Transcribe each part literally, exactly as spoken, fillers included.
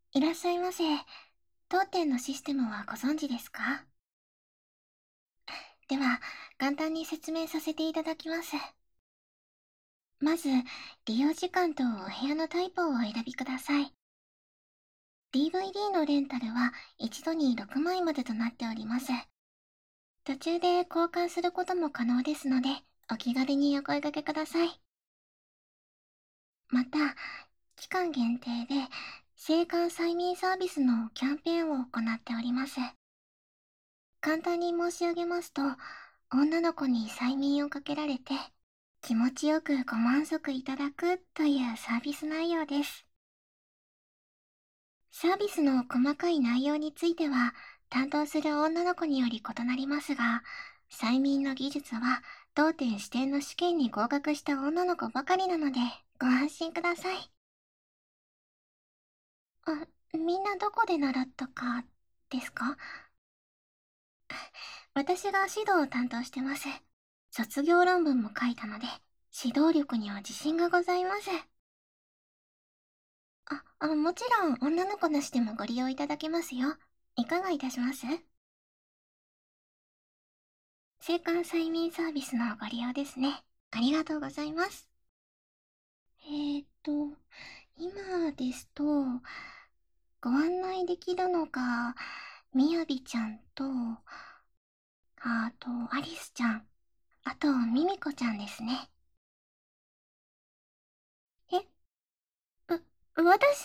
いらっしゃいませ。当店のシステムはご存知ですか？では、簡単に説明させていただきます。まず、利用時間とお部屋のタイプをお選びください。ディーブイディー のレンタルは一度にろくまいまでとなっております。途中で交換することも可能ですので、お気軽にお声掛けください。また、期間限定で、青函催眠サービスのキャンペーンを行っております。簡単に申し上げますと、女の子に催眠をかけられて、気持ちよくご満足いただくというサービス内容です。サービスの細かい内容については、担当する女の子により異なりますが、催眠の技術は当店指定の試験に合格した女の子ばかりなので、ご安心ください。あ、みんなどこで習ったかですか？私が指導を担当してます。卒業論文も書いたので、指導力には自信がございます。あ、あもちろん女の子なしでもご利用いただけますよ。いかがいたします？青函催眠サービスのご利用ですね。ありがとうございます。えーと、今ですと、ご案内できるのが、みやびちゃんと、あと、アリスちゃん、あと、ミミコちゃんですね。え、う、私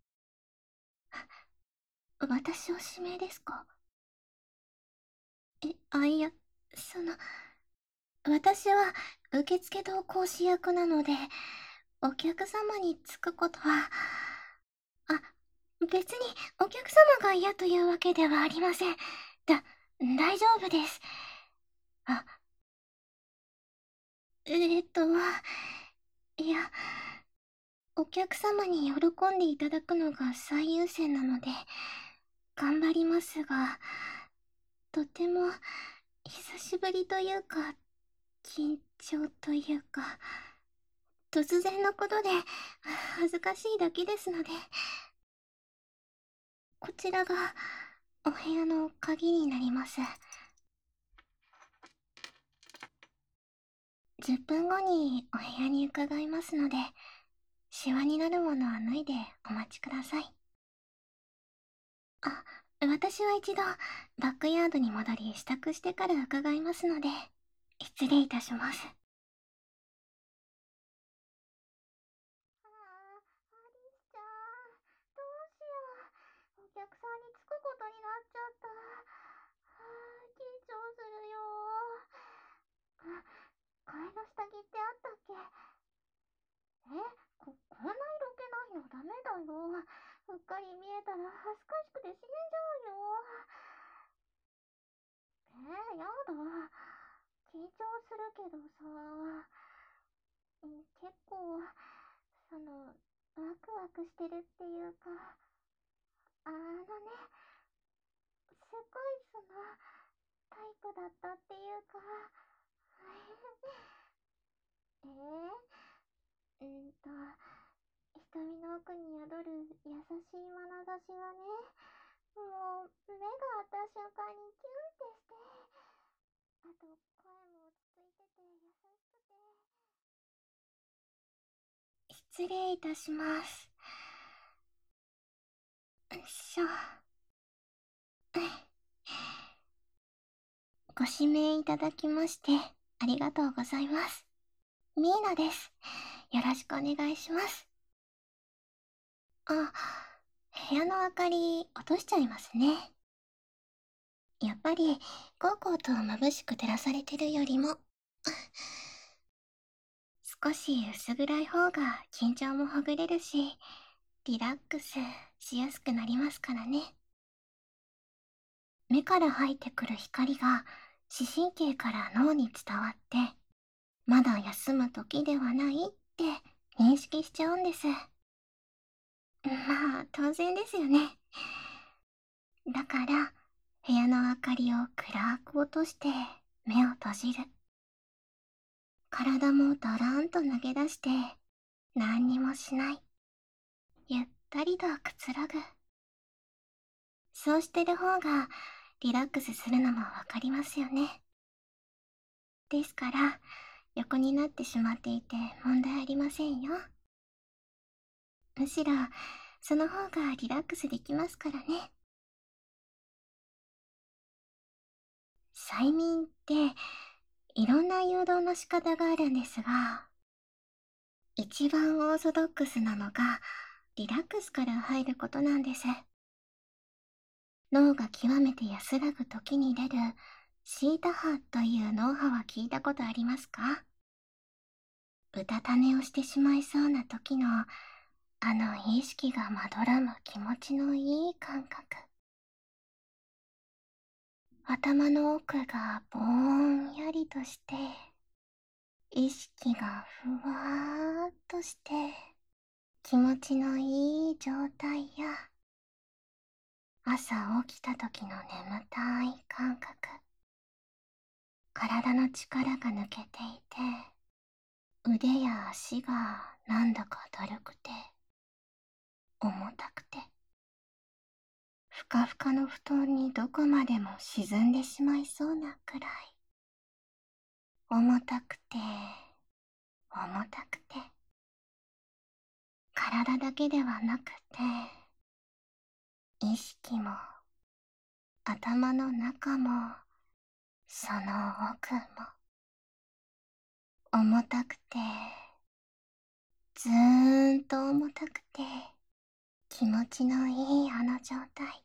私を指名ですか？え、あ、いや、その、私は受付同行使役なので、お客様につくことは、あ、別にお客様が嫌というわけではありません。だ、大丈夫です。あ、えーっと、いや、お客様に喜んでいただくのが最優先なので、頑張りますが、とても久しぶりというか、緊張というか、突然のことで恥ずかしいだけですので、こちらがお部屋の鍵になります。じゅっぷんごにお部屋に伺いますので、シワになるものは脱いでお待ちください。あ、私は一度バックヤードに戻り支度してから伺いますので、失礼いたします。ああ、アリスちゃん、どうしよう。お客さんに着くことになっちゃった。はあ、緊張するよ。あ、替えの下着ってあったっけ？え、こ、こんな色気ないのダメだよ。うっかり見えたら恥ずかしくて死んじゃうよ。えー、やだ。緊張するけどさ、うん、結構、その、ワクワクしてるっていうか、あのね、すごいその、タイプだったっていうか、えー、うんと、瞳の奥に宿る優しい眼差しがね、もう、目が合った瞬間にキュンってして、あと、声も落ち着いてて優しくて。失礼いたします。よいしょ。ご指名いただきまして、ありがとうございます。ミーナです。よろしくお願いします。あ、部屋の明かり落としちゃいますね。やっぱり、ゴーゴーと眩しく照らされてるよりも、少し薄暗い方が緊張もほぐれるし、リラックスしやすくなりますからね。目から入ってくる光が視神経から脳に伝わって、まだ休む時ではないって認識しちゃうんです。まあ、当然ですよね。だから、部屋の明かりを暗く落として目を閉じる。体もドラーンと投げ出して何にもしない。ゆったりとくつろぐ。 そうしてる方がリラックスするのもわかりますよね。ですから、横になってしまっていて問題ありませんよ。むしろ、その方がリラックスできますからね。催眠っていろんな誘導の仕方があるんですが、一番オーソドックスなのがリラックスから入ることなんです。脳が極めて安らぐ時に出るシータ波という脳波は聞いたことありますか？うたた寝をしてしまいそうな時のあの意識がまどらむ気持ちのいい感覚。頭の奥がぼんやりとして、意識がふわーっとして、気持ちのいい状態や、朝起きた時の眠たい感覚、体の力が抜けていて、腕や足がなんだかだるくて、重たくて、ふかふかの布団にどこまでも沈んでしまいそうなくらい、重たくて、重たくて、体だけではなくて、意識も、頭の中も、その奥も、重たくて、ずーんと重たくて、気持ちのいいあの状態。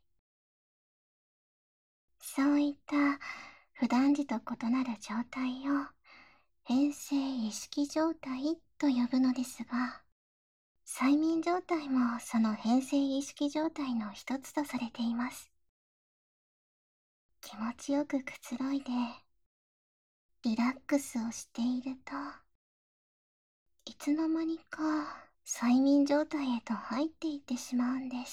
そういった普段時と異なる状態を変性意識状態と呼ぶのですが、催眠状態もその変性意識状態の一つとされています。気持ちよくくつろいで、リラックスをしていると、いつの間にか催眠状態へと入っていってしまうんです。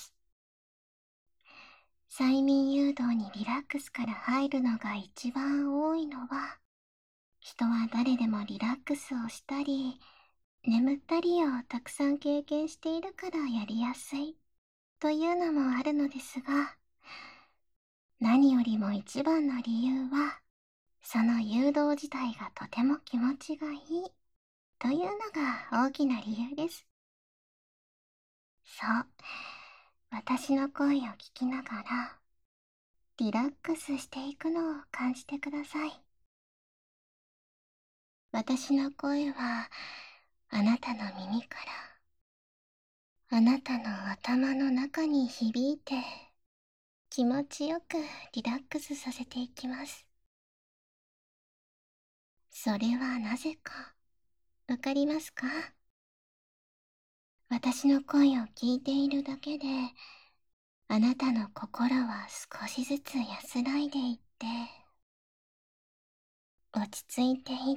催眠誘導にリラックスから入るのが一番多いのは、人は誰でもリラックスをしたり、眠ったりをたくさん経験しているからやりやすいというのもあるのですが、何よりも一番の理由は、その誘導自体がとても気持ちがいいというのが大きな理由です。そう、私の声を聞きながら、リラックスしていくのを感じてください。私の声は、あなたの耳から、あなたの頭の中に響いて、気持ちよくリラックスさせていきます。それはなぜか、わかりますか？私の声を聞いているだけで、あなたの心は少しずつ安らいでいって、落ち着いていって、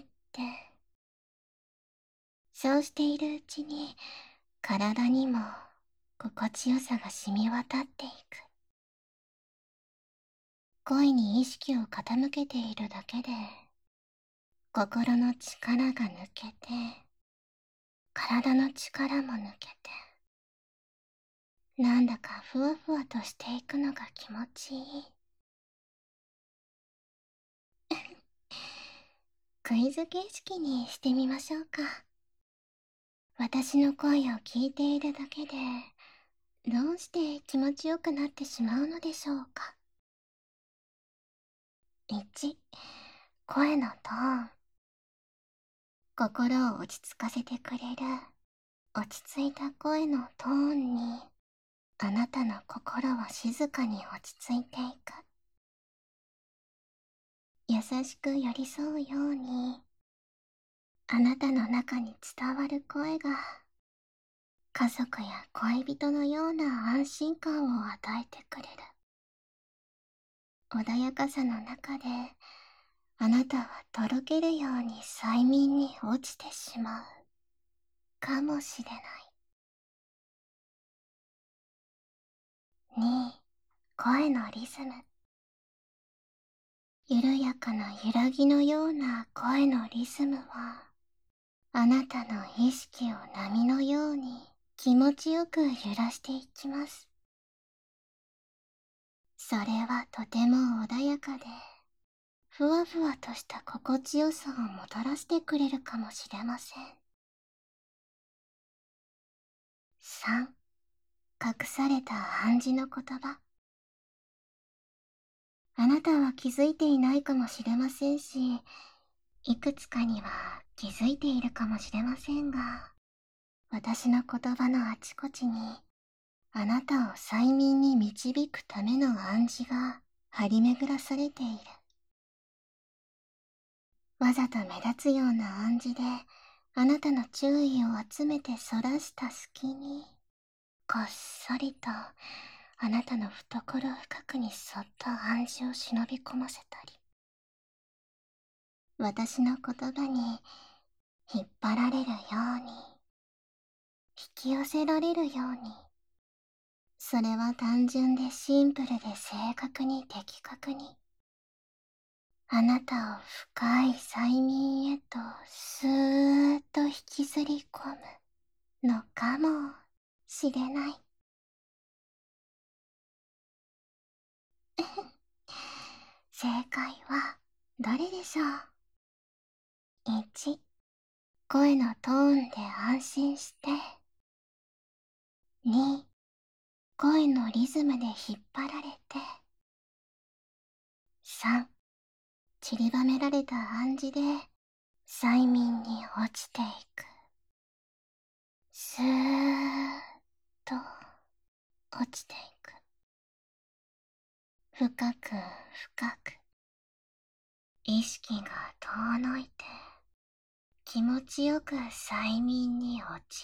そうしているうちに体にも心地よさが染み渡っていく。声に意識を傾けているだけで、心の力が抜けて、体の力も抜けて、なんだかふわふわとしていくのが気持ちいい。クイズ形式にしてみましょうか。私の声を聞いているだけで、どうして気持ちよくなってしまうのでしょうか。いち、声のトーン。心を落ち着かせてくれる、落ち着いた声のトーンに、あなたの心は静かに落ち着いていく。優しく寄り添うように、あなたの中に伝わる声が、家族や恋人のような安心感を与えてくれる。穏やかさの中で、あなたはとろけるように催眠に落ちてしまう。かもしれない。に、声のリズム。緩やかな揺らぎのような声のリズムは、あなたの意識を波のように気持ちよく揺らしていきます。 それはとても穏やかで、ふわふわとした心地よさをもたらしてくれるかもしれません。さん、隠された暗示の言葉。あなたは気づいていないかもしれませんし、いくつかには気づいているかもしれませんが、私の言葉のあちこちに、あなたを催眠に導くための暗示が張り巡らされている。わざと目立つような暗示で、あなたの注意を集めてそらした隙に、こっそりとあなたの懐深くにそっと暗示を忍び込ませたり、私の言葉に引っ張られるように、引き寄せられるように、それは単純でシンプルで正確に的確に、あなたを深い催眠へとスーッと引きずり込むのかもしれない。正解はどれでしょう？ いち、声のトーンで安心して。に、声のリズムで引っ張られて。さん、散りばめられた暗示で催眠に落ちていく。スーッと落ちていく。深く深く意識が遠のいて気持ちよく催眠に落ち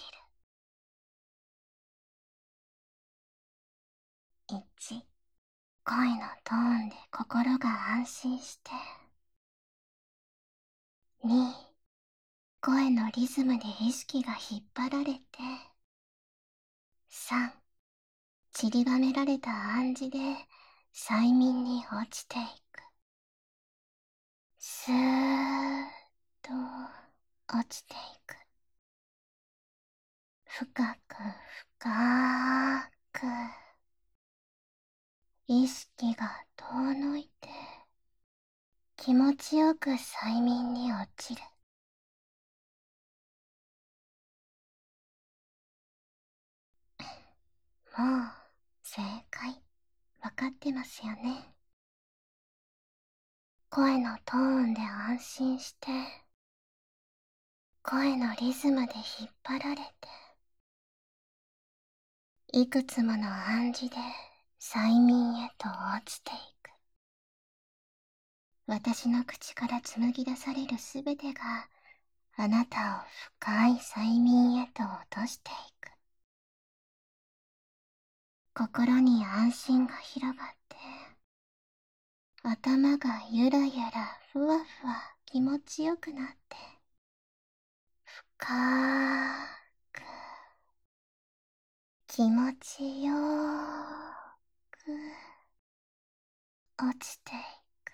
る。いち、声のトーンで心が安心して。に、声のリズムで意識が引っ張られて。さん、散りばめられた暗示で催眠に落ちていく。スーッと落ちていく。深く深く意識が遠のいて気持ちよく催眠に落ちる。もう正解わかってますよね。声のトーンで安心して声のリズムで引っ張られていくつもの暗示で催眠へと落ちていく。私の口から紡ぎ出されるすべてがあなたを深い催眠へと落としていく。心に安心が広がって頭がゆらゆらふわふわ気持ちよくなって深く気持ちよく落ちていく。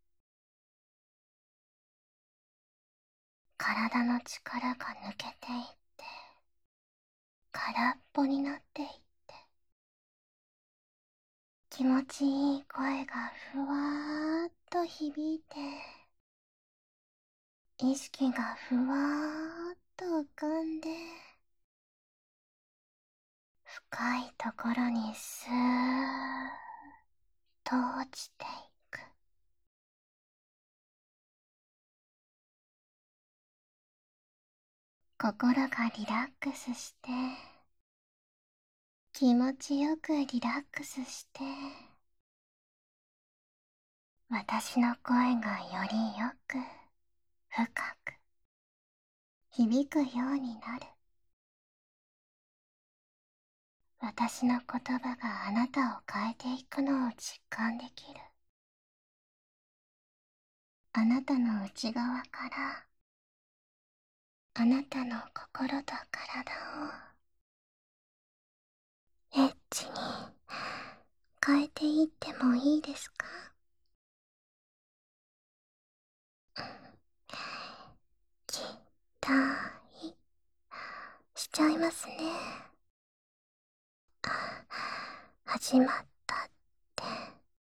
体の力が抜けていって空っぽになっていって気持ちいい声がふわーっと響いて意識がふわーっと浮かんで深いところにスーッと落ちていく。心がリラックスして気持ちよくリラックスして私の声がよりよく深く響くようになる。私の言葉があなたを変えていくのを実感できる。あなたの内側からあなたの心と体をエッチに変えていってもいいですか？期待しちゃいますね。始まったって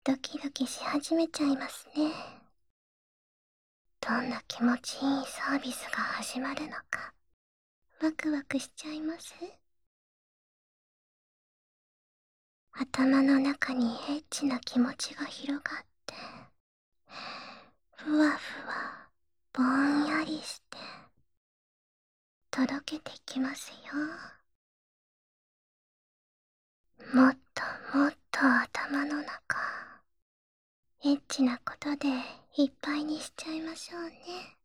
ドキドキし始めちゃいますね。どんな気持ちいいサービスが始まるのか、ワクワクしちゃいます。頭の中にエッチな気持ちが広がって、ふわふわ、ぼんやりして、届けてきますよ。もっともっと頭の中、エッチなことでいっぱいにしちゃいましょうね。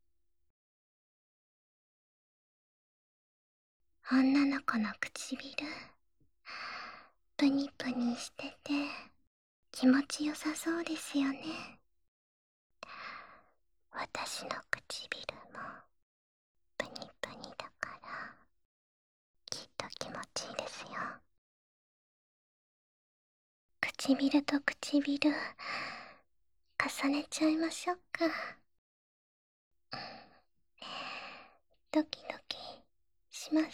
女の子の唇、プニプニしてて気持ちよさそうですよね。私の唇もプニプニだからきっと気持ちいいですよ。唇と唇重ねちゃいましょうか。ドキドキします？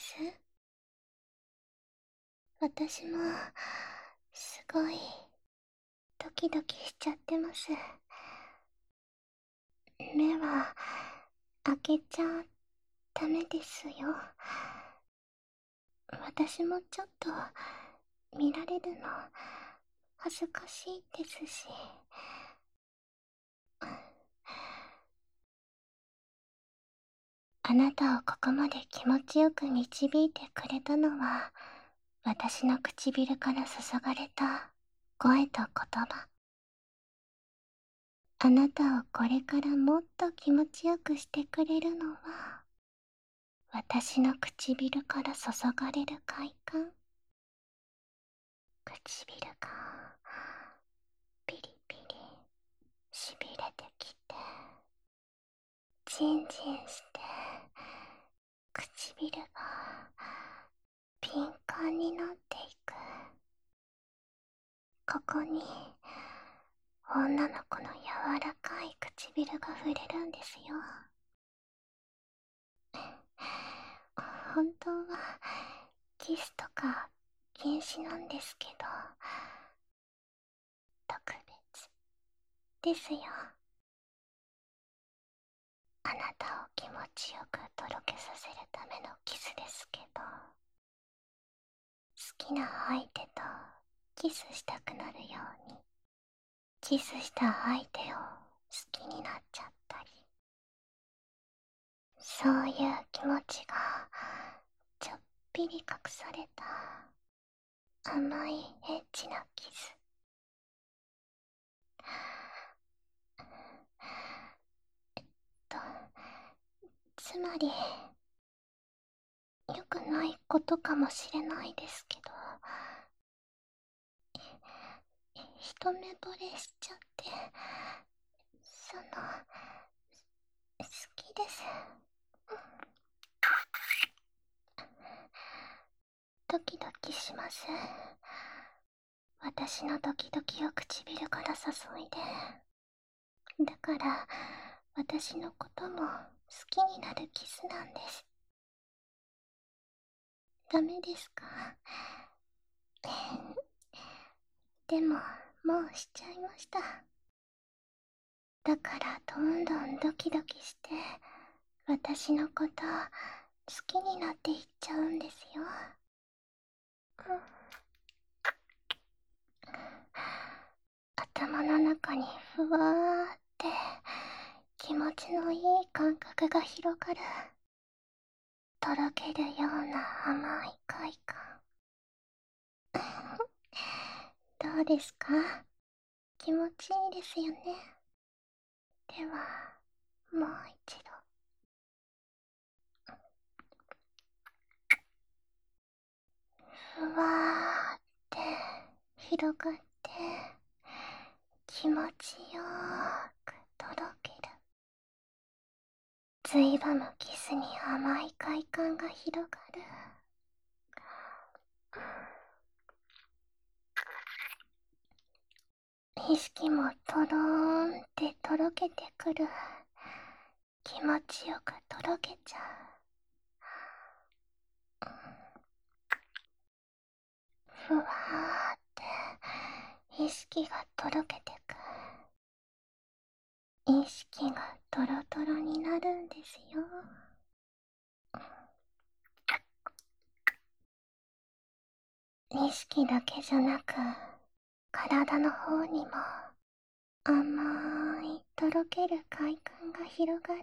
私もすごいドキドキしちゃってます。目は開けちゃダメですよ。私もちょっと見られるの恥ずかしいですし。あなたをここまで気持ちよく導いてくれたのは、私の唇から注がれた声と言葉。あなたをこれからもっと気持ちよくしてくれるのは、私の唇から注がれる快感。唇がピリピリしびれてきて、ジンジンして唇がピンカンになっていく。ここに女の子の柔らかい唇が触れるんですよ。本当はキスとか禁止なんですけど、特別ですよ。あなたを気持ちよくとろけさせるためのキスですけど、好きな相手とキスしたくなるように、キスした相手を好きになっちゃったり、そういう気持ちがちょっぴり隠された甘いエッチなキス。えっとつまり良くないことかもしれないですけど、一目惚れしちゃって、その好きです。ドキドキします。私のドキドキを唇から注いで。だから私のことも好きになるキスなんです。ダメですか？でももうしちゃいました。だからどんどんドキドキして私のこと好きになっていっちゃうんですよ。うん、頭の中にふわーって気持ちのいい感覚が広がる。とろけるような甘い快感。どうですか？気持ちいいですよね。ではもう一度。ふわーって広がって気持ちよーくとろける。ついばむキスに甘い快感が広がる。意識もとろーんってとろけてくる。気持ちよくとろけちゃう。ふわーって意識がとろけて意識がトロトロになるんですよ。意識だけじゃなく、体の方にも甘いとろける快感が広がる。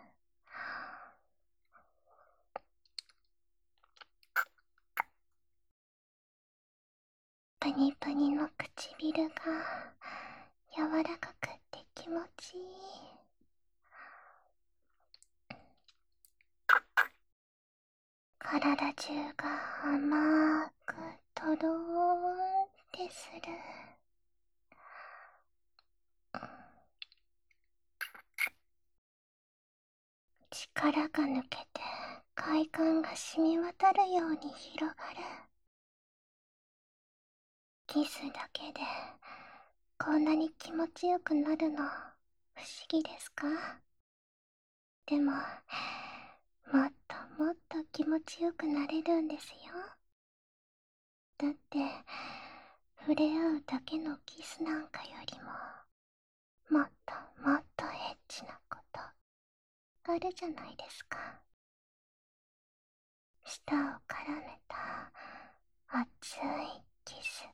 プニプニの唇が柔らかくって気持ちいい。体中が甘くとろーんってする。力が抜けて快感が染み渡るように広がる。キスだけでこんなに気持ちよくなるの不思議ですか？でも、もっともっと気持ちよくなれるんですよ。だって、触れ合うだけのキスなんかよりも、もっともっとエッチなことあるじゃないですか。舌を絡めた熱いキス。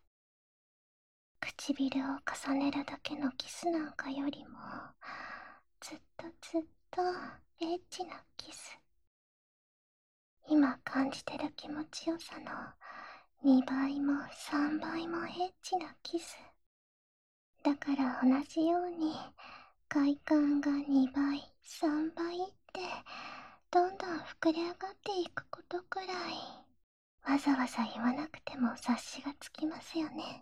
唇を重ねるだけのキスなんかよりも、ずっとずっとエッチなキス。今感じてる気持ちよさのにばいもさんばいもエッチなキス。だから同じように快感がにばいさんばいってどんどん膨れ上がっていくことくらいわざわざ言わなくても察しがつきますよね。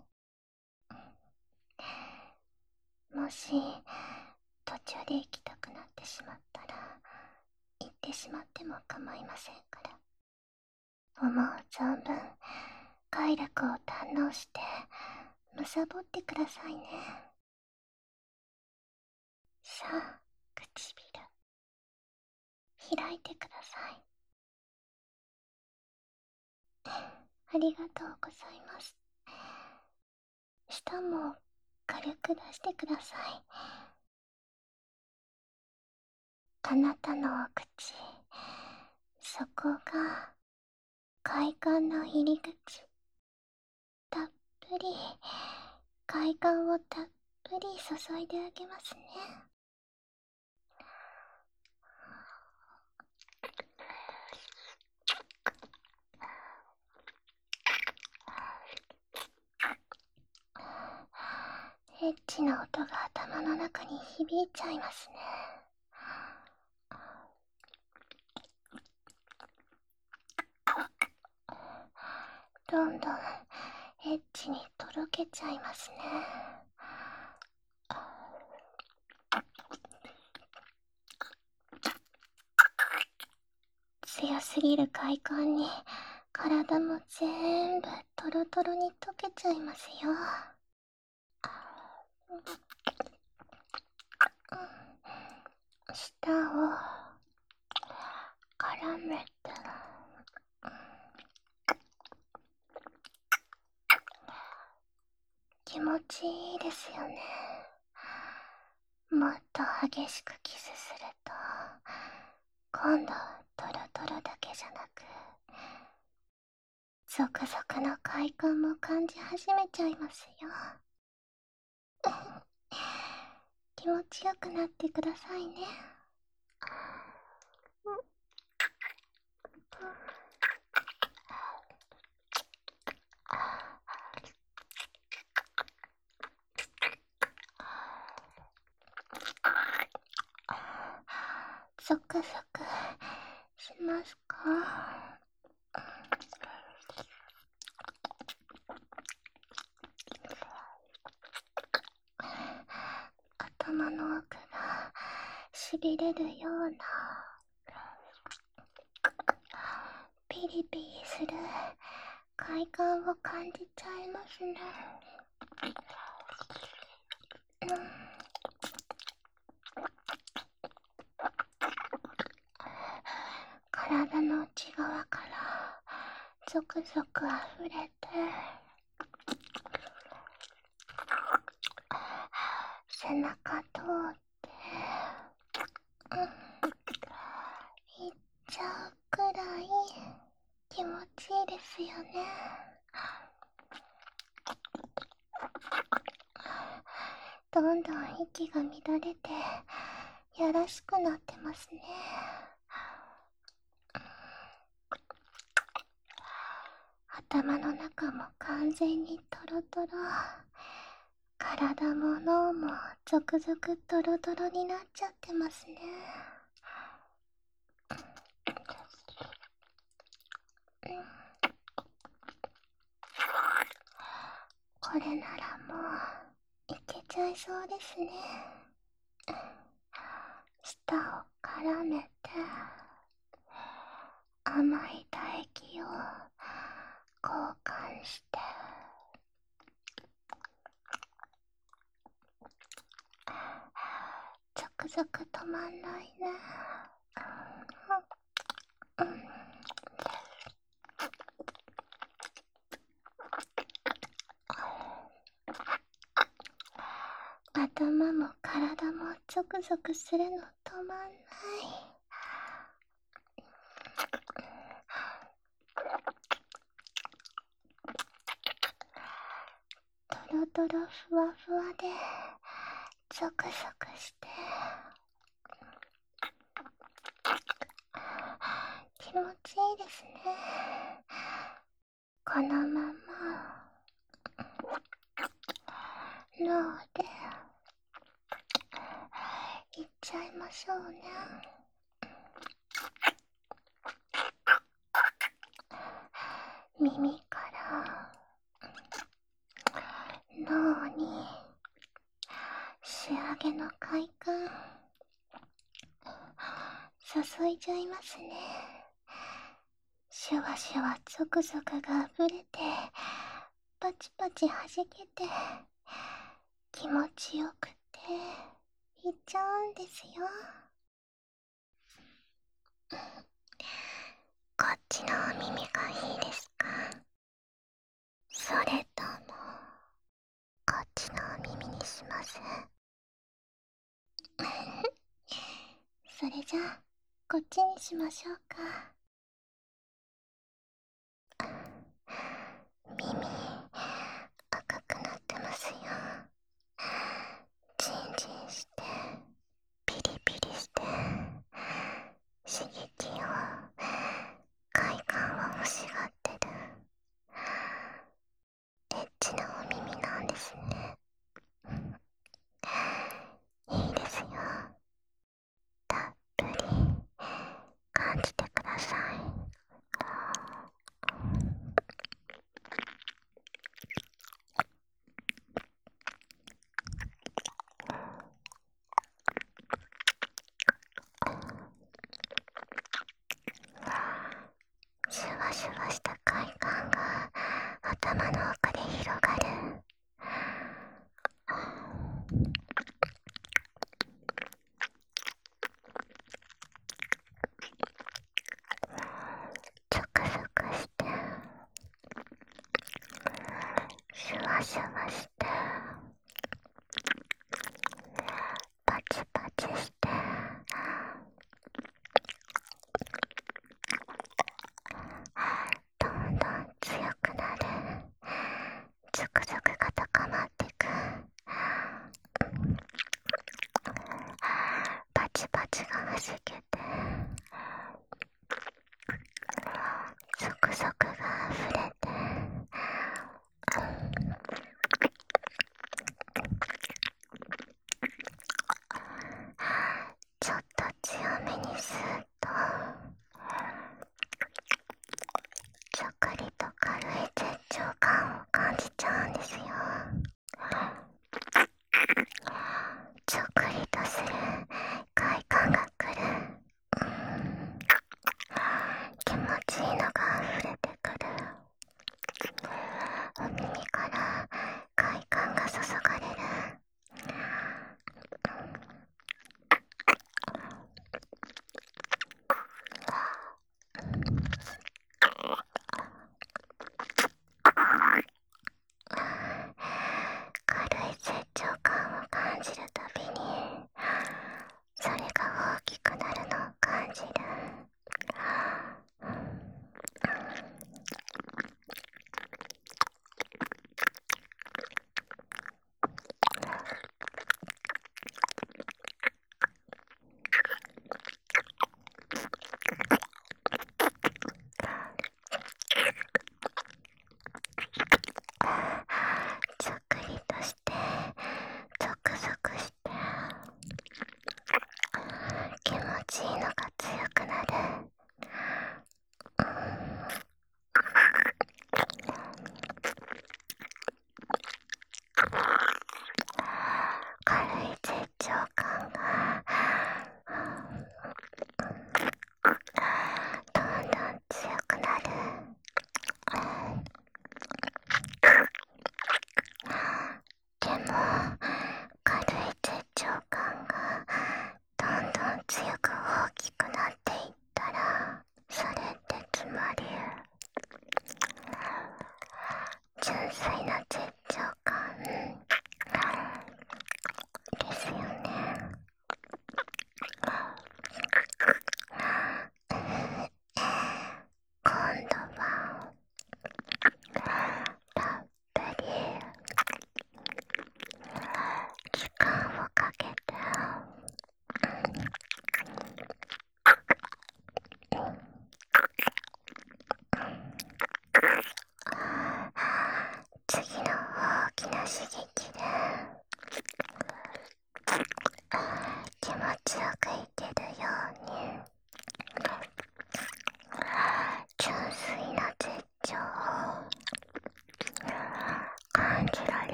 もし途中で行きたくなってしまったら行ってしまっても構いませんから、思う存分快楽を堪能してむさぼってくださいね。さあ、唇開いてください。ありがとうございます。舌も軽く出してください。あなたのお口、そこが快感の入り口。たっぷり快感をたっぷり注いであげますね。エッチな音が頭の中に響いちゃいますね。どんどんエッチにとろけちゃいますね。強すぎる快感に体も全部トロトロに溶けちゃいますよ。舌を絡めて、気持ちいいですよね。もっと激しくキスすると今度トロトロだけじゃなくゾクゾクの快感も感じ始めちゃいますよ。気持ちよくなってくださいね。ゾクゾクしますか？頭の奥がしびれるようなピリピリする快感を感じちゃいますね。うん、体の内側からゾクゾクあふれて背中通っていっちゃうくらい気持ちいいですよね。どんどん息が乱れてやらしくなってますね。頭の中も完全にトロトロ、体も脳もゾクゾクトロトロになっちゃってますね。これならもういけちゃいそうですね。舌を絡めて甘い唾液を交換して、ゾクゾク止まんないね。うん、頭も体もゾクゾクするの止まんない。トロトロふわふわでゾクゾクして気持ちいいですね。このまま脳でいっちゃいましょうね。耳から脳に仕上げの快感注いじゃいますね。シュワシュワゾクゾクが溢れてパチパチ弾けて気持ちよくていっちゃうんですよ。こっちのお耳がいいですか？それともこっちのお耳にします？それじゃあこっちにしましょうか。耳赤くなってますよ。ジンジンしてピリピリして刺激を快感を欲しがってるエッチなお耳なんですね。いいですよ。たっぷり感じてください。シュワシュワした快感が頭の奥で広がる。ゾクゾクしてシュワシュワしてパチパチしてどんどん強くなる。ゾクゾクが高まってく。パチパチがはじけてゾクゾクが溢れて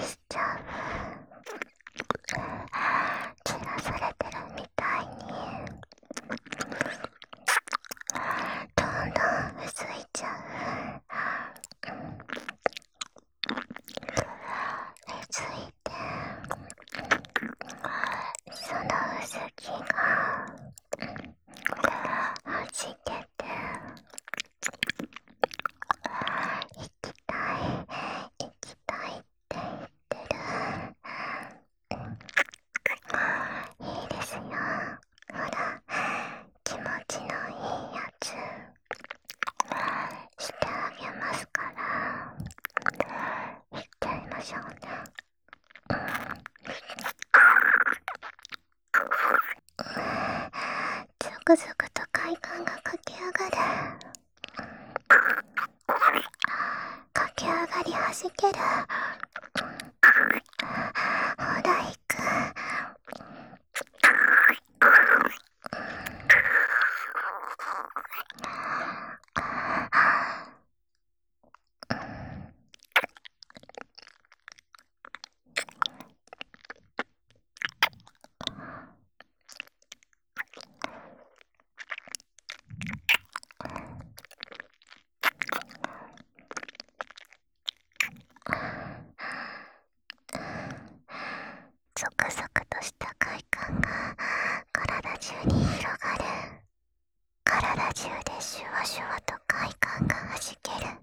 しちゃう。散らされてるみたいにどんどん薄いちゃう。ついてその薄気がはじけて、行きたい行きたいって言ってる。いいですよ。ほら、気持ちのいいやつしてあげますから、行っちゃいましょうね。ゾクゾクと快感が駆け上がる。駆け上がりはじける。ほら行く。ゾクゾクとした快感が体中に広がる。体中でシュワシュワと快感がはじける。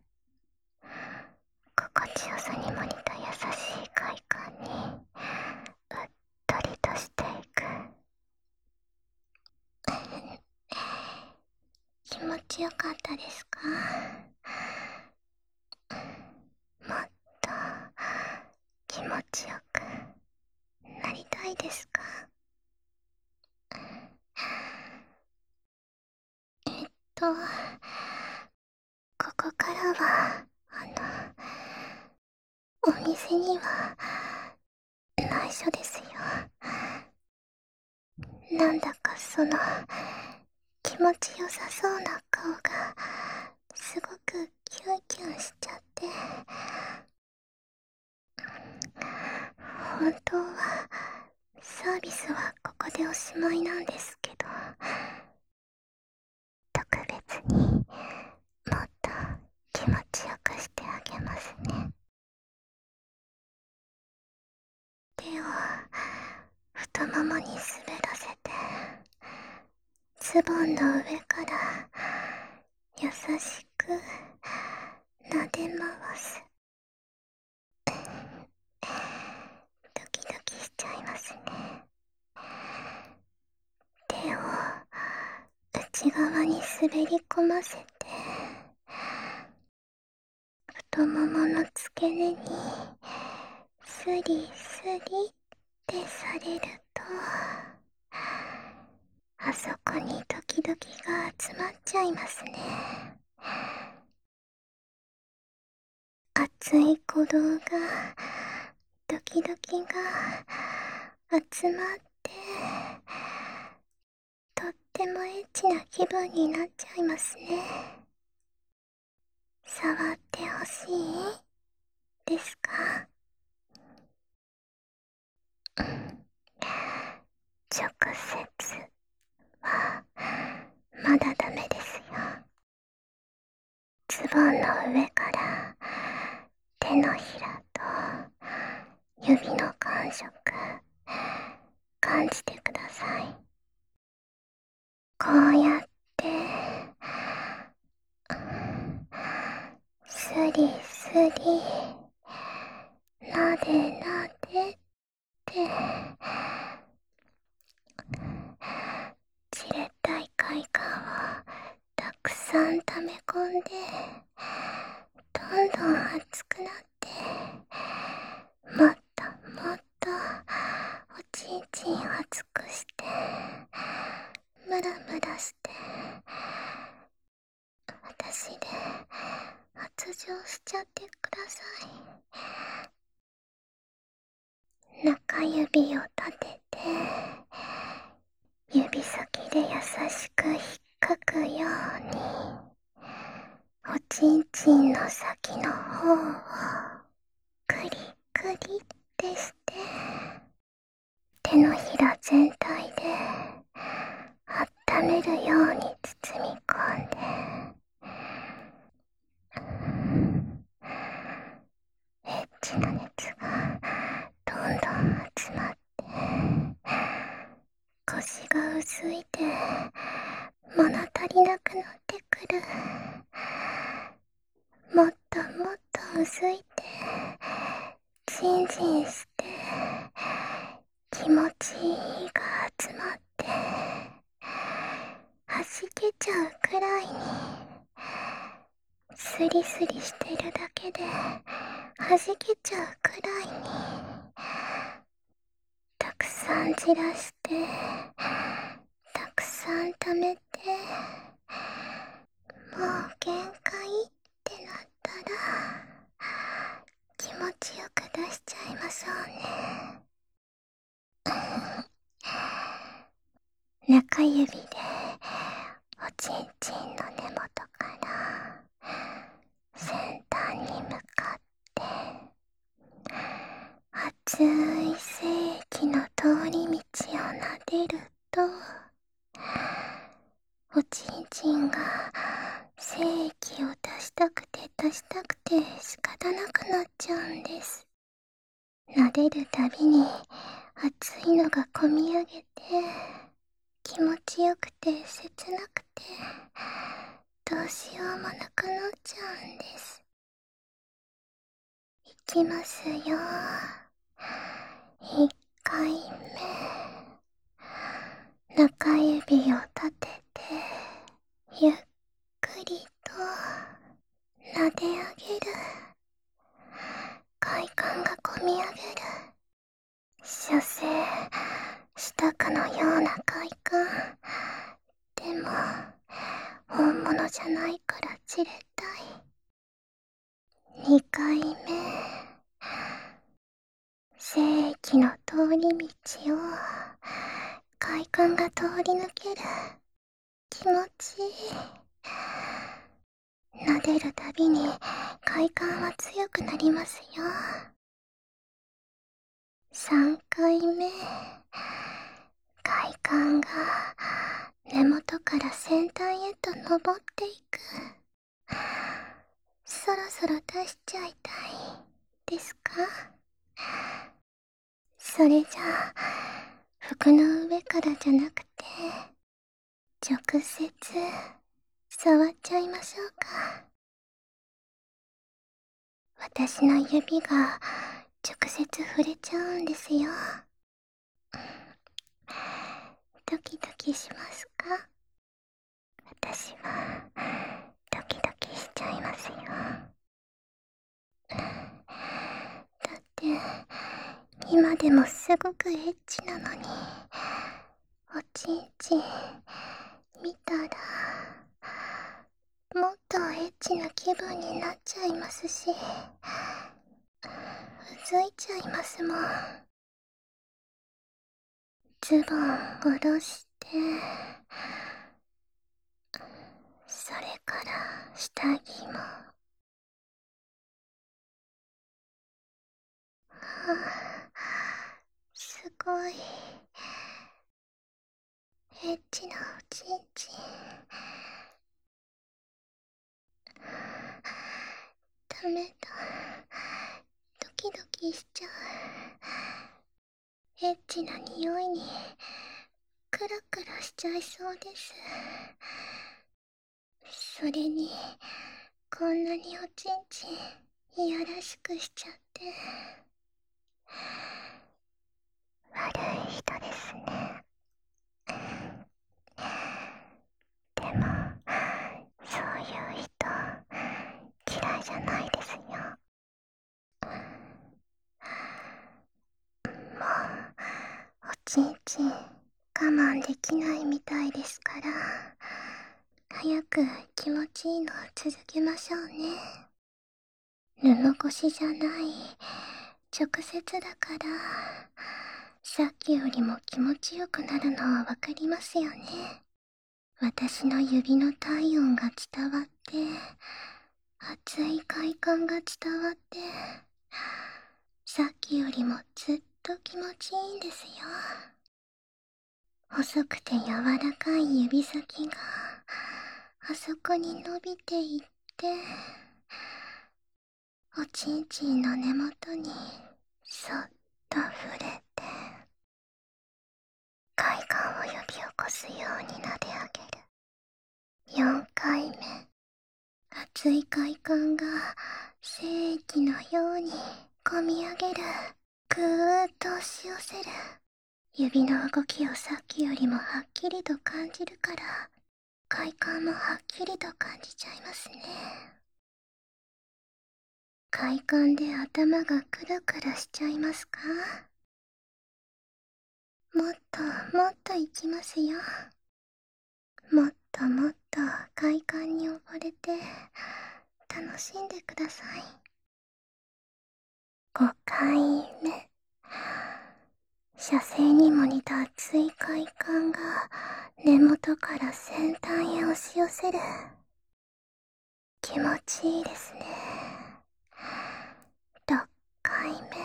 心地よさにも似た優しい快感にうっとりとしていく。気持ちよかったですか？もっと気持ちよくなりたいですか？えっとここからはあのお店には内緒ですよ。なんだかその気持ちよさそうな顔がすごくキュンキュンしちゃって、本当はサービスはここでおしまいなんですけど、特別にもっと気持ちよくしてあげますね。手を太ももに滑らせて、ズボンの上から優しく撫で回す。ドキドキしちゃいますね。手を内側に滑り込ませて、太ももの付け根にスリスリってされると、あそこにドキドキが集まっちゃいますね。熱い鼓動が、ドキドキが集まって、とってもエッチな気分になっちゃいますね。触ってほしいですか？直接はまだダメですよ。ズボンの上から手のひらと指の感触感じてください。こうやってスリスリなでなでってじれったい快感をたくさん溜め込んで、どんどん熱くなって、もっともっとおちんちん熱くして、ムラムラして、私で発情しちゃってください。中指を立てて、指先で優しく引っかくように、おちんちんの先の方をクリクリってして手のひら全体で温めるように包み込んで、エッチな熱がどんどん集まって、腰がうずいて物足りなくなってくる。もっともっとうずいてジンジンして気持ちいいが集まって弾けちゃうくらいに、スリスリしてるだけで弾けちゃうくらいにたくさんじらして、たくさん溜めて、もう限界ってなったら気持ちよく出しちゃいましょうね。中指でおちんちんの根元から先端に向かって熱い精液の通り道を撫でると、おちんちんが精液を出したくて出したくて仕方なくなっちゃうんです。撫でるたびに熱いのがこみ上げて気持ちよくて切なくてどうしようもなくなっちゃうんです。いきますよ。いっかいめ、中指を立ててゆっくりと撫で上げる。快感がこみ上げる。射精したかのような快感。でも本物じゃないからじれったい。にかいめ、精液の通り道を快感が通り抜ける。気持ちいい。撫でるたびに快感は強くなりますよ。さんかいめ、快感が根元から先端へと登っていく。そろそろ出しちゃいたいですか？それじゃあ服の上からじゃなくて直接触っちゃいましょうか。私の指が直接触れちゃうんですよ。ドキドキしますか？私はドキドキしちゃいますよ。だって今でもすごくエッチなのに、おちんちん見たらもっとエッチな気分になっちゃいますし、うずいちゃいますもん。ズボン下ろして、それから下着も、はあ、すごいエッチなおちんちん。ダメだ、ドキドキしちゃう。エッチな匂いにクラクラしちゃいそうです。それにこんなにおちんちんいやらしくしちゃって、悪い人ですね。でもそういう人嫌いじゃないですよ。もうおちんちん我慢できないみたいですから、早く気持ちいいのを続けましょうね。布越しじゃない、直接だからさっきよりも気持ちよくなるのはわかりますよね。私の指の体温が伝わって、熱い快感が伝わって、 さっきよりもずっと気持ちいいんですよ。細くて柔らかい指先があそこに伸びていって、おちんちんの根元にそっと触れて、快感を呼び起こすように撫であげる。よんかいめ。熱い快感が精液のようにこみ上げる。ぐーっと押し寄せる。指の動きをさっきよりもはっきりと感じるから、快感もはっきりと感じちゃいますね。快感で頭がクルクルしちゃいますか？もっともっといきますよ。もっともっと快感に溺れて楽しんでください。ごかいめ。射精にも似た熱い快感が根元から先端へ押し寄せる。気持ちいいですね。ろっかいめ。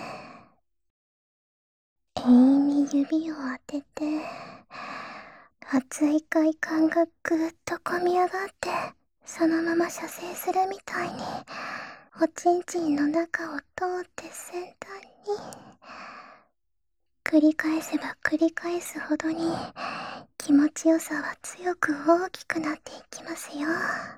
永遠に指を当てて、熱い快感がぐーっとこみ上がって、そのまま射精するみたいにおちんちんの中を通って先端に。繰り返せば繰り返すほどに気持ちよさは強く大きくなっていきますよ。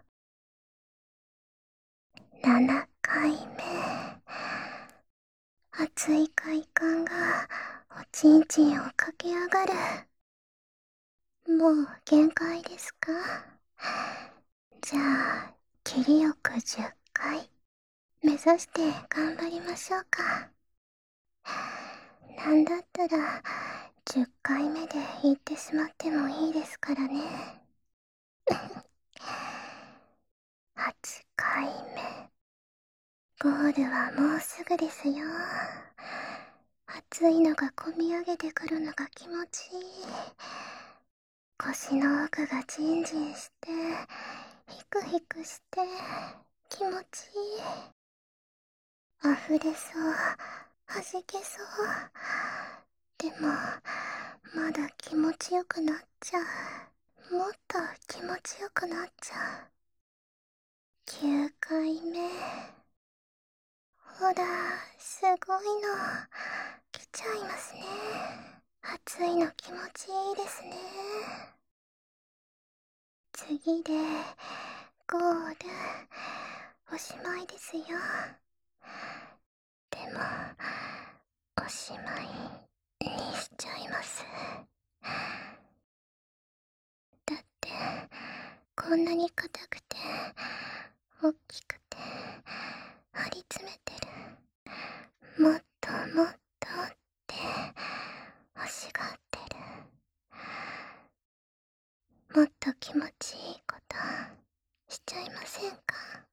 ななかいめ。熱い快感がおちんちんを駆け上がる。もう限界ですか？じゃあ切りよくじゅっかい目指して頑張りましょうか。なんだったらじゅっかいめで言ってしまってもいいですからね。はちかいめ。ゴールはもうすぐですよ。熱いのがこみ上げてくるのが気持ちいい。腰の奥がジンジンして、ヒクヒクして気持ちいい。溢れそう、弾けそう。でもまだ気持ちよくなっちゃう。もっと気持ちよくなっちゃう。きゅうかいめ。ほら、すごいの来ちゃいますね。暑いの気持ちいいですね。次でゴールおしまいですよ。でもおしまいにしちゃいます。だってこんなに硬くて大きくて張り詰めてる。もっともっとって欲しがってる。もっと気持ちいいことしちゃいませんか？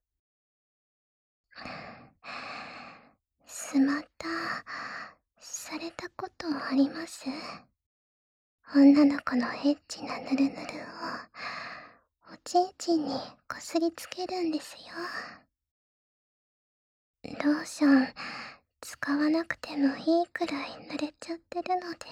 スマッタされたことあります？女の子のエッチなヌルヌルをおちんちんにこすりつけるんですよ。ローション使わなくてもいいくらい濡れちゃってるので。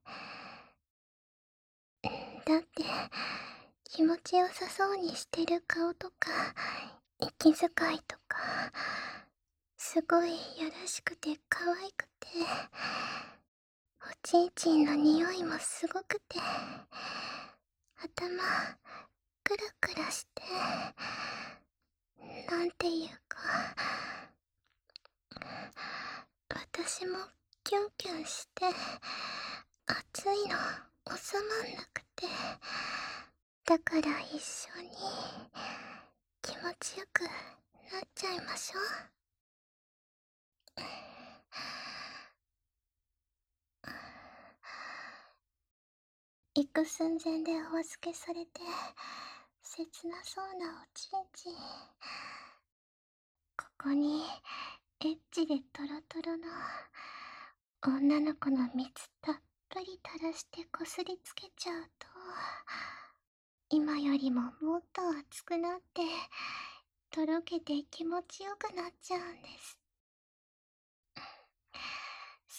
だって気持ちよさそうにしてる顔とか息遣いとかすごいやらしくて可愛くて、おちんちんの匂いもすごくて、頭クラクラして、なんていうか私もキュンキュンして暑いの収まんなくて、だから一緒に気持ちよくなっちゃいましょう。行く寸前でお預けされて切なそうなおちんちん。ここにエッチでトロトロの女の子の蜜たっぷり垂らしてこすりつけちゃうと、今よりももっと熱くなってとろけて気持ちよくなっちゃうんです。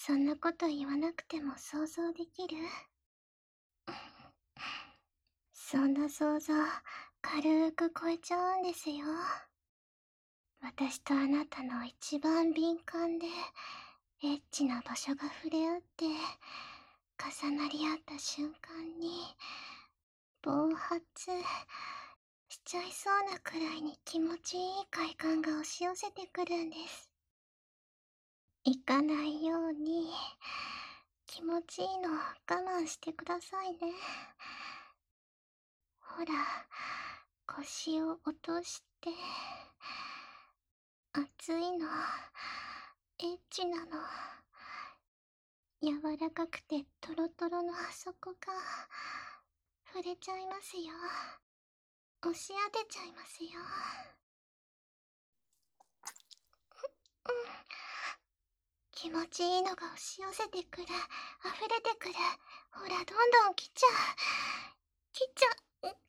そんなこと言わなくても想像できる？そんな想像、軽く超えちゃうんですよ。私とあなたの一番敏感で、エッチな場所が触れ合って、重なり合った瞬間に、暴発しちゃいそうなくらいに気持ちいい快感が押し寄せてくるんです。行かないように、気持ちいいの我慢してくださいね。ほら、腰を落として、熱いの、エッチなの、柔らかくてトロトロのあそこが、触れちゃいますよ。押し当てちゃいますよ。うん。気持ちいいのが押し寄せてくる、溢れてくる。ほら、どんどん来ちゃう。来ちゃう。ダメ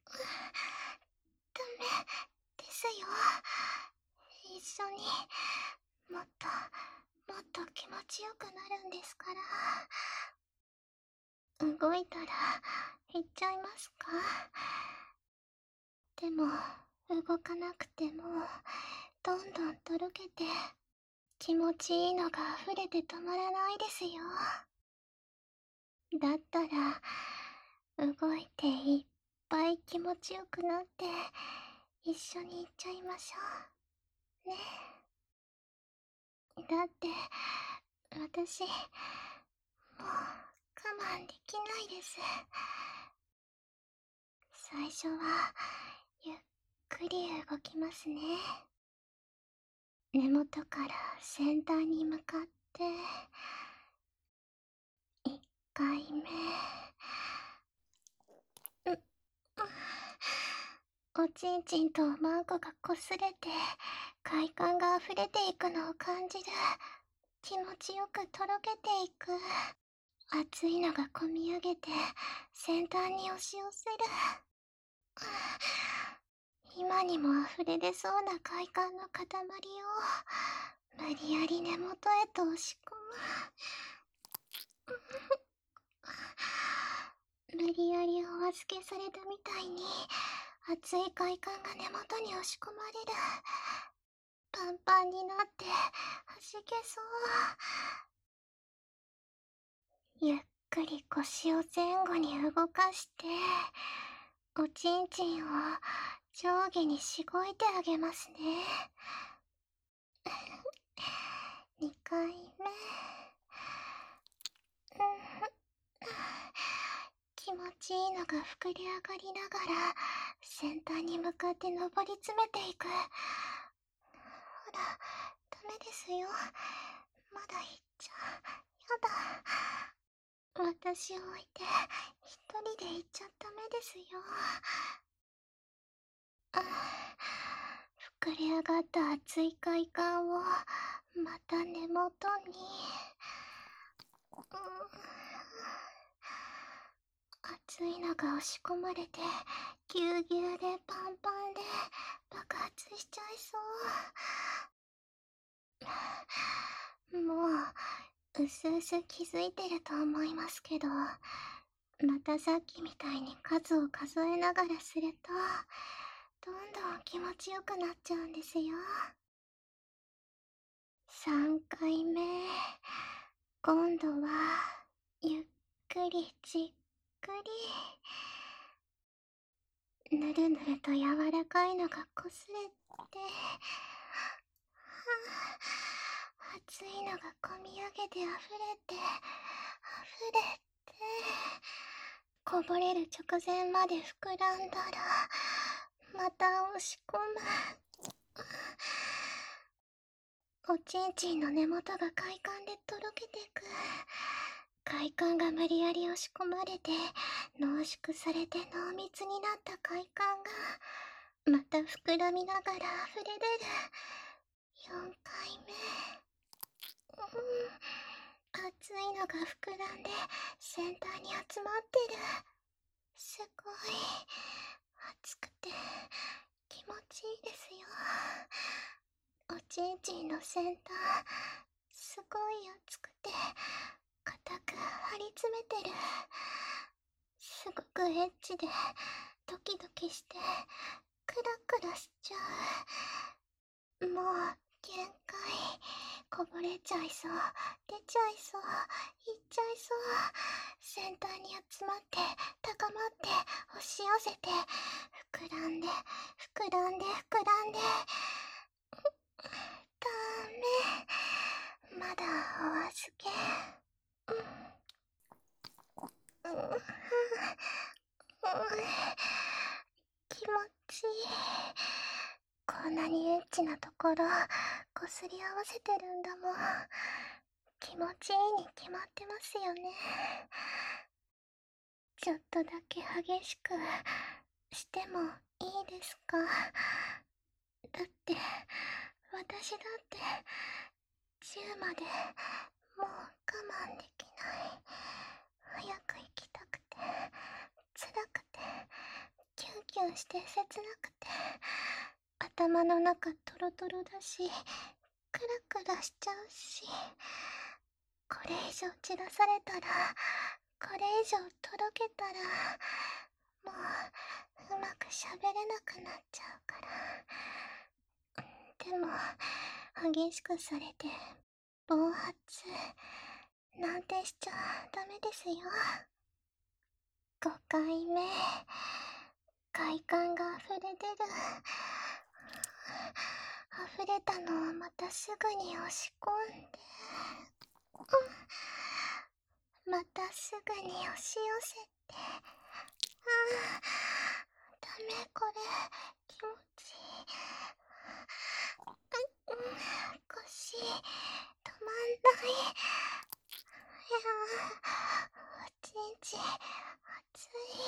ですよ。一緒にもっともっと気持ちよくなるんですから。動いたら行っちゃいますか？でも動かなくてもどんどんとろけて気持ちいいのが溢れて止まらないですよ。だったら動いていっぱい気持ちよくなって一緒に行っちゃいましょうね。だって私もう我慢できないです。最初はゆっくり動きますね。根元から先端に向かっていっかいめ、うっ、おちんちんとマンコがこすれて快感が溢れていくのを感じる。気持ちよくとろけていく。熱いのがこみ上げて先端に押し寄せる。今にも溢れ出そうな快感の塊を無理やり根元へと押し込む。無理やりお預けされたみたいに熱い快感が根元に押し込まれる。パンパンになって弾けそう。ゆっくり腰を前後に動かしておちんちんを上下にしごいてあげますね。にかいめ、気持ちいいのが膨れ上がりながら先端に向かって上り詰めていく。ほら、ダメですよ。まだ行っちゃやだ。私を置いて一人で行っちゃダメですよ。膨れ上がった熱い快感をまた根元に、うん、熱いのが押し込まれてぎゅうぎゅうでパンパンで爆発しちゃいそう。もううすうす気づいてると思いますけど、またさっきみたいに数を数えながらするとどんどん気持ちよくなっちゃうんですよ。さんかいめ、今度はゆっくりじっくり、ぬるぬると柔らかいのがこすれて、熱いのがこみ上げて溢れて溢れて、こぼれる直前まで膨らんだらまた押し込む。おちんちんの根元が快感でとろけてく。快感が無理やり押し込まれて濃縮されて濃密になった快感がまた膨らみながら溢れ出る。よんかいめ、うん、熱いのが膨らんで先端に集まってる。すごい熱くて気持ちいいですよ。おちんちんの先端すごい熱くて詰めてる。すごくエッチでドキドキしてクラクラしちゃう。もう限界。こぼれちゃいそう、出ちゃいそう、いっちゃいそう。先端に集まって高まって押し寄せて膨らんで膨らんで膨らんで。ダメ、まだお預け。うん、うん、うん、気持ちいい。こんなにエッチなところこすり合わせてるんだもん。気持ちいいに決まってますよね。ちょっとだけ激しくしてもいいですか？だって私だってじゅうまでもう我慢できない。早く行きたくて辛くてキュンキュンして切なくて、頭の中トロトロだしクラクラしちゃうし、これ以上散らされたら、これ以上とろけたらもううまくしゃべれなくなっちゃうから。でも激しくされて暴発なんてしちゃダメですよ。ごかいめ、快感が溢れ出る。溢れたのをまたすぐに押し込んで、うん、またすぐに押し寄せて、ああ、ダメこれ、気持ちいい。うん、腰、止まんない。いやー、おちんちん、熱い。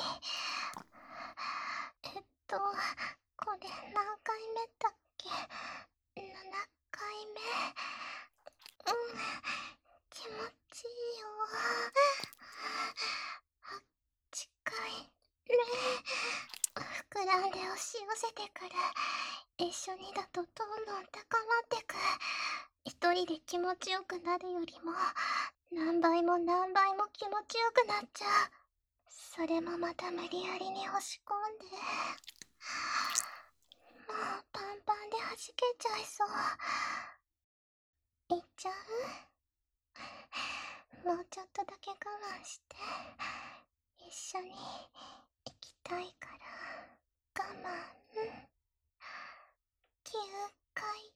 えっと、これ何回目だっけ？ なな 回目。うん、気持ちいいよ。はちかいめ。膨らんで押し寄せてくる。一緒にだとどんどん高まってく。一人で気持ちよくなるよりも何倍も何倍も気持ちよくなっちゃう。それもまた無理やりに押し込んで、もうパンパンで弾けちゃいそう。いっちゃう？もうちょっとだけ我慢して、一緒に行きたいから我慢。きゅうかい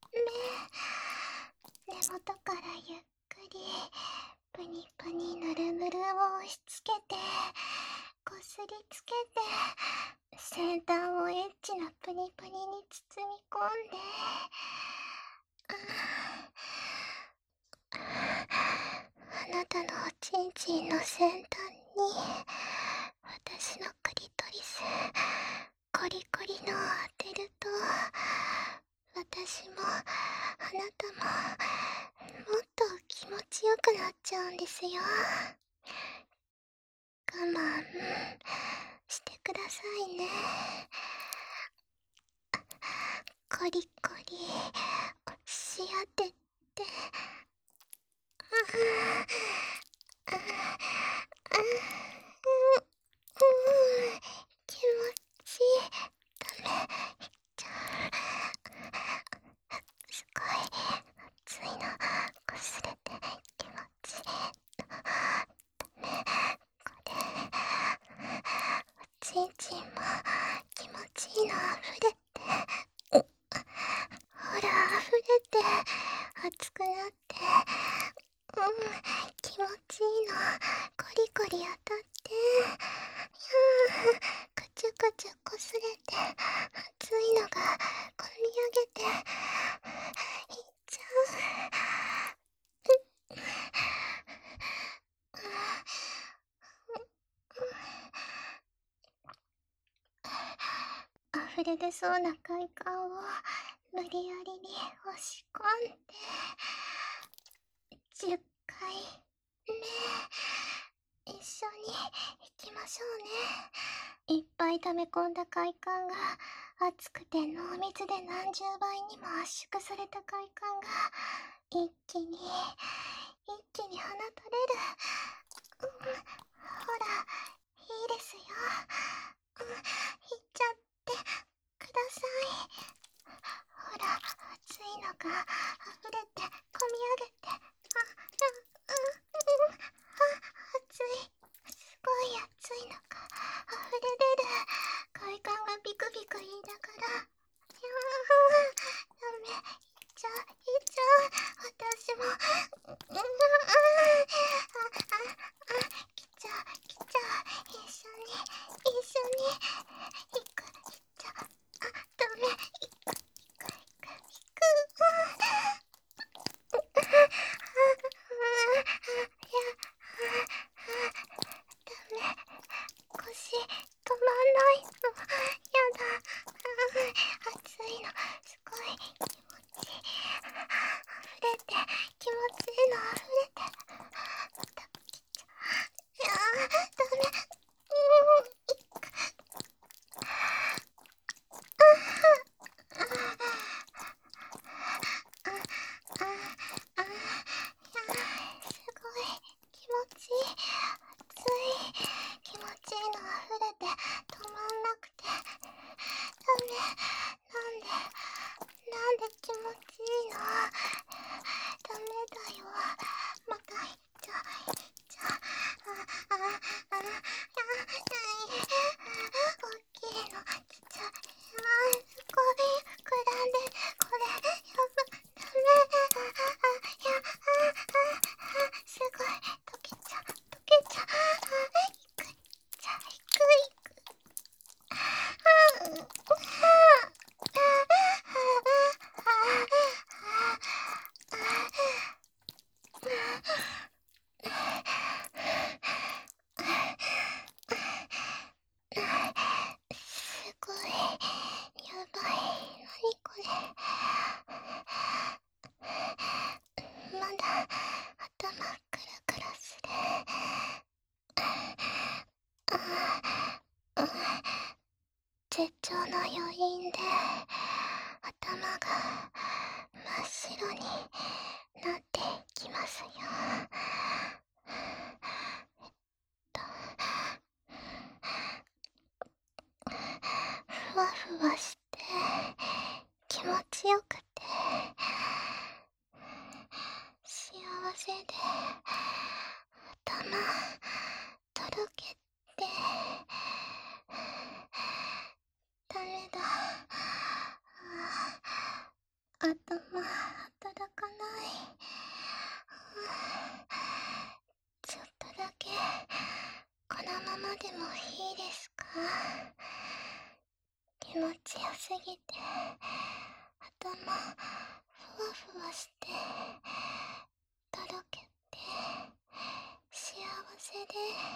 め。根元からゆっくりプニプニぬるぬるを押し付けてこすりつけて、先端をエッチなプニプニに包み込んで、あなたのおちんちんの先端に私のクリトリスコリコリのを当てると、私もあなたももっと気持ちよくなっちゃうんですよ。我慢してくださいね。コリコリし当てて、ああああ、気持ちいい。ダメ、じゃあすごい熱いのこすれて気持ちいい。ダメ、これおちんちんも気持ちいいのあふれて、ほら溢れて熱くなって、うん、気持ちいいのコリコリ当たって、いやー、くちゅくちゅこすれて熱いのがこみ上げていっちゃう。溢れ出そうな快感を無理やりに押し込んで、じゅっかいめ、一緒に行きましょうね。いっぱい溜め込んだ快感が熱くて濃密で何十倍にも圧縮された快感が一気に一気に放たれる。 ほら、いいですよ。うん、行っちゃってください。ほら、熱いのが溢れて、こみ上げて、あ、うん、うん、あ、熱い。すごい熱いのが溢れ出る。快感がビクビク言いながら、いやー、ダメ、行っちゃう、行っちゃう。私も、うん、うん、あ、あ、あ、来ちゃう、来ちゃう。一緒に、一緒に、行く、行っちゃう。あ、ダメ、行く、行く、行く、行く。うん、あ、あ、あ、いや、ダメ、腰止まんないの、やだ。熱いのすごい気持ちいい。溢れて気持ちいいの溢れて、また来ちゃう。いやー、ダメ。うん、いっか。あああああ、いや、すごい気持ちいい。熱い気持ちいいの溢れて止まんなくて、ダメ。なんでなんで気持ちいいの。ダメだよ。また行っちゃう、行っちゃう。ああああ、やだい。大きいの来ちゃう。あ、すごい膨らんで、これやば、ダメ。ああ、いや、ああ、すごい溶けちゃう、溶けちゃう。あ、いく、いっちゃう、いく、いく。ああ、うん、ああ、ああ、すごい、やばい、なにこれ。まだ頭クラクラする。ああ、絶頂の余韻で頭が真っ白になっていきますよ。えっと、ふわふわして気持ちよくて幸せで、頭とろけて、ダメだ。あ、頭働かない。ちょっとだけこのままでもいいですか。気持ちよすぎて頭ふわふわしてとろけて幸せで、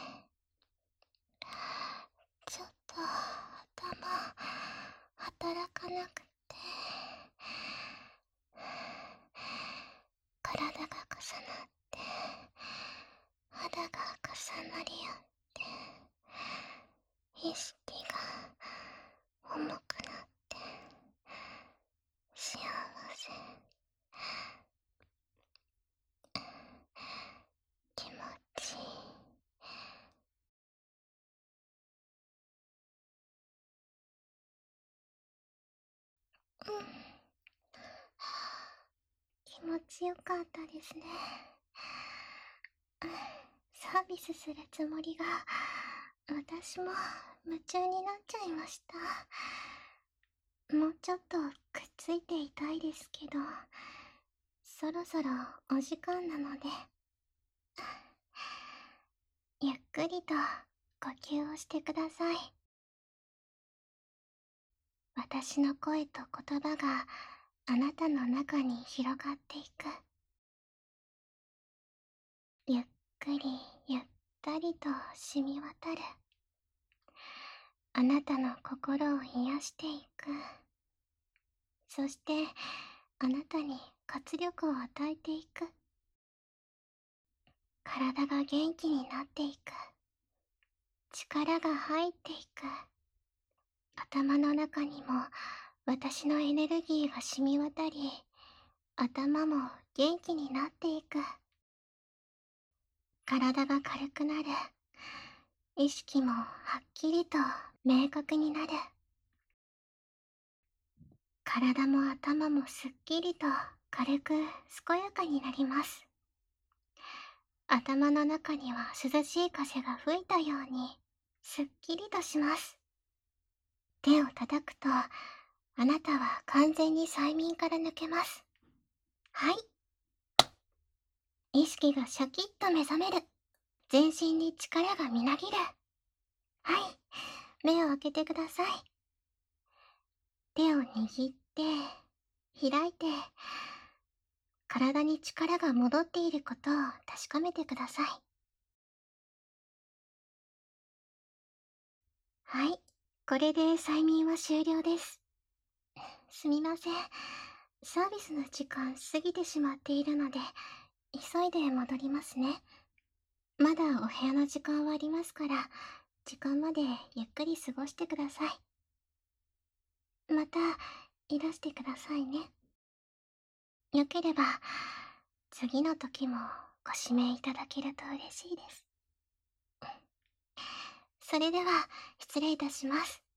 ちょっと頭働かなくて体が重なって肌が重なり合って意識が重くなって幸せ、気持ちいい。うん、気持ちよかったですね。サービスするつもりが私も夢中になっちゃいました。もうちょっとくっついていたいですけど、そろそろお時間なので、ゆっくりと呼吸をしてください。私の声と言葉があなたの中に広がっていく。ゆっくりゆったりと染み渡る。あなたの心を癒していく。そしてあなたに活力を与えていく。体が元気になっていく。力が入っていく。頭の中にも私のエネルギーが染み渡り、頭も元気になっていく。 体が軽くなる。意識もはっきりと明確になる。体も頭もすっきりと軽く健やかになります。頭の中には涼しい風が吹いたようにすっきりとします。手を叩くと、あなたは完全に催眠から抜けます。はい。意識がシャキッと目覚める。全身に力がみなぎる。はい。目を開けてください。手を握って、開いて、体に力が戻っていることを確かめてください。はい。これで催眠は終了です。すみません。サービスの時間過ぎてしまっているので、急いで戻りますね。まだお部屋の時間はありますから、時間までゆっくり過ごしてください。また、いらしてくださいね。よければ、次の時もご指名いただけると嬉しいです。それでは、失礼いたします。